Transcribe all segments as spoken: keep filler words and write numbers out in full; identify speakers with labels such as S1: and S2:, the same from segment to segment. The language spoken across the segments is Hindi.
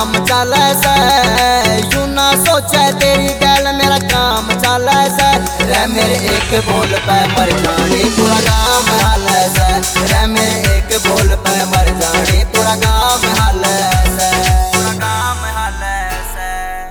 S1: काम चले से, यूं ना सोचे तेरी गैल मेरा काम चले से। रे मेरे एक बोल पे मर जानी पूरा गाँव हाले से, रे मेरे एक बोल पे मर जानी पूरा गाँव हाले से, पूरा गाँव हाले से।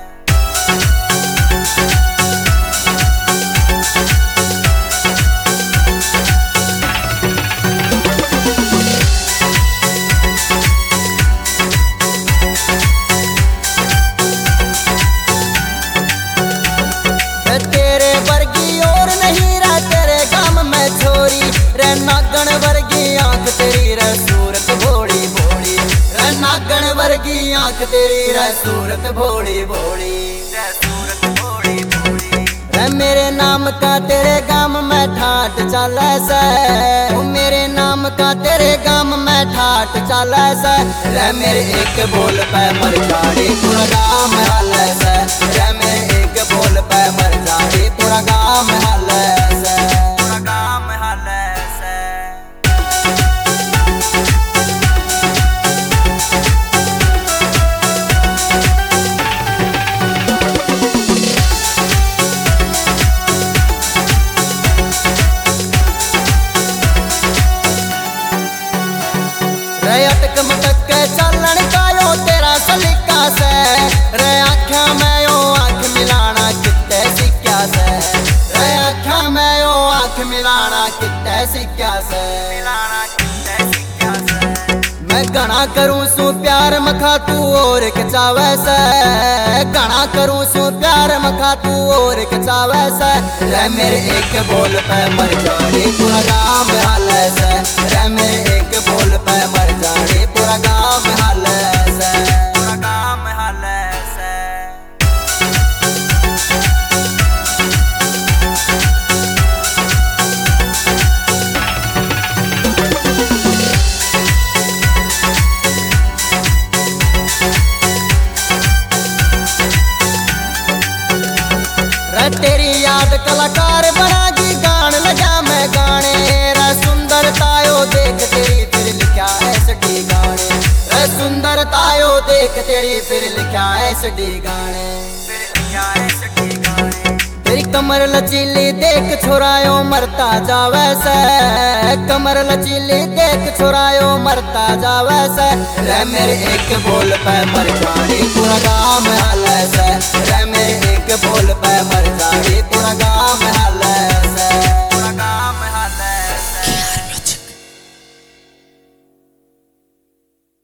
S1: तेरे वर्गी और नहीं रे तेरे गाँव में छोरी, रे नागण वर्गी आंख तेरी रे सूरत भोली भोली, रे नागण वर्गी आंख तेरी रे सूरत भोली भोली, रे सूरत भोली भोली। रे मेरे नाम का तेरे गाँव में ठाट चले से, मेरे नाम का तेरे गाँव में ठाट चले से। रे मेरे एक बोल पे मर जानी पूरा गाँव हाले से, रे मेरे एक बोल पे मर जानी पूरा गाँव हाले से, पूरा गाँव हाले से। रे अटक मटक के चलन कायो तेरा सलीका से, रे आँखा में यो आँख मिलाना कितने सिक्का से, रे आँखा में यो आँख मिलाना कितने सिक्का से, मिलाना कितने सिक्का से। मैं घना करूँ सू प्यार मखा तू और के चावे से, घना करूँ सू प्यार मखा तू और के चावे से। रे मेरे एक बोल पे मर जानी पूरा गाँव हाले से, रे मेरे एक बोल पे मर जानी पूरा गाँव हाले से, पूरा गाँव हाले से। रे तेरी याद कलाकार बनागी गान लगा मैं गाने, रे सुंदरतायो देख तेरी फिर लिखा एसडी गाने, रे सुंदरतायो देख तेरी फिर लिखा एसडी गाने, फिर लिखा एसडी गाने। तेरी कमर लचीली देख छोरायो मरता जावे से, कमर लचीली देख छोरायो मरता जावे से। रे मेरे एक बोल पे मर जानी पूरा गाँव हाले से, रे मेरे एक बोल पे मर